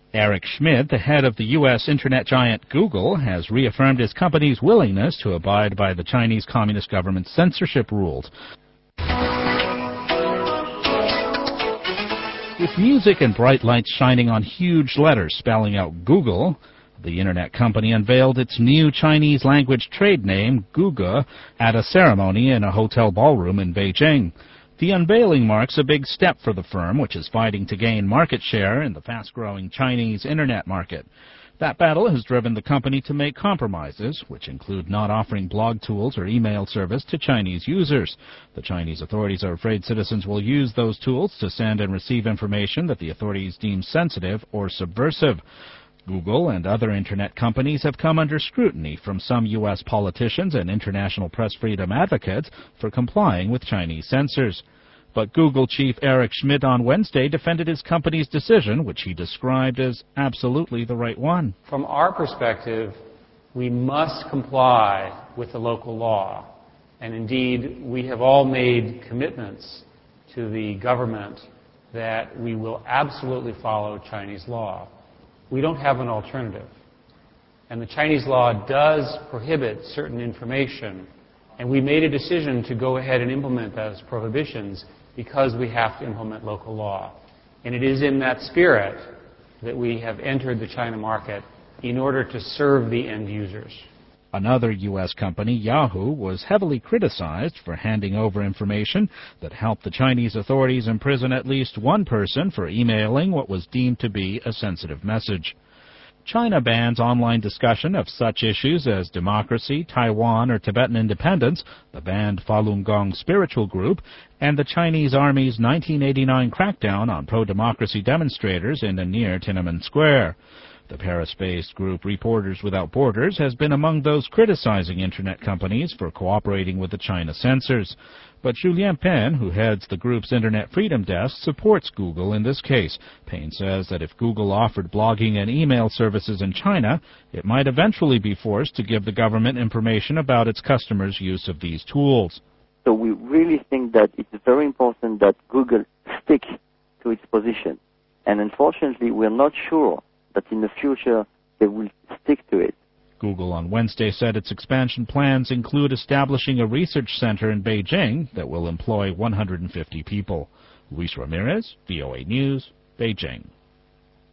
Eric Schmidt, the head of the U.S. internet giant Google, has reaffirmed his company's willingness to abide by the Chinese Communist government's censorship rules. With music and bright lights shining on huge letters spelling out Google, the internet company unveiled its new Chinese language trade name, Guge, at a ceremony in a hotel ballroom in Beijing. The unveiling marks a big step for the firm, which is fighting to gain market share in the fast-growing Chinese internet market. That battle has driven the company to make compromises, which include not offering blog tools or email service to Chinese users. The Chinese authorities are afraid citizens will use those tools to send and receive information that the authorities deem sensitive or subversive. Google and other internet companies have come under scrutiny from some U.S. politicians and international press freedom advocates for complying with Chinese censors. But Google chief Eric Schmidt on Wednesday defended his company's decision, which he described as absolutely the right one. From our perspective, we must comply with the local law. And indeed, we have all made commitments to the government that we will absolutely follow Chinese law. We don't have an alternative. And the Chinese law does prohibit certain information. And we made a decision to go ahead and implement those prohibitions because we have to implement local law. And it is in that spirit that we have entered the China market in order to serve the end users. Another U.S. company, Yahoo, was heavily criticized for handing over information that helped the Chinese authorities imprison at least one person for emailing what was deemed to be a sensitive message. China bans online discussion of such issues as democracy, Taiwan, or Tibetan independence, the banned Falun Gong spiritual group, and the Chinese Army's 1989 crackdown on pro-democracy demonstrators in and near Tiananmen Square. The Paris-based group Reporters Without Borders has been among those criticizing internet companies for cooperating with the China censors. But Julien Payne, who heads the group's Internet Freedom Desk, supports Google in this case. Payne says that if Google offered blogging and email services in China, it might eventually be forced to give the government information about its customers' use of these tools. So we really think that it's very important that Google stick to its position. And unfortunately, we're not sure that in the future they will stick to it. Google on Wednesday said its expansion plans include establishing a research center in Beijing that will employ 150 people. Luis Ramirez, VOA News, Beijing.